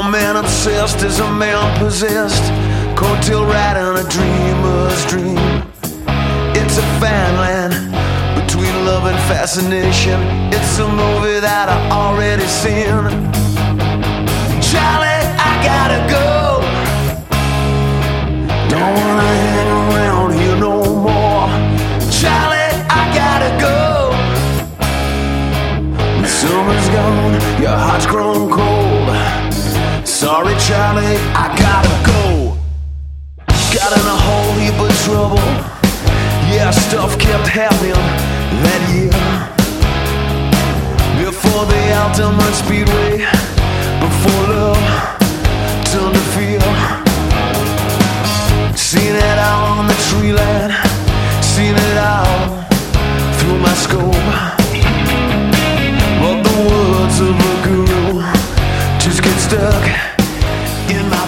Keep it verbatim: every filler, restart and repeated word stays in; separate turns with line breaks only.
man obsessed is a man possessed, coattail rat in a dreamer's dream. It's a fine line between love and fascination. It's a movie that I already seen. Charlie, I gotta go. Don't wanna hang around here no more. Charlie, I gotta go. The summer's gone, your heart's grown cold. Sorry, Charlie, I gotta go. Got in a whole heap of trouble. Yeah, stuff kept happening that year. Before the ultimate speedway, before love turned to fear. Seen it all on the tree line, seen it all through my scope. But the words of a guru just get stuck in my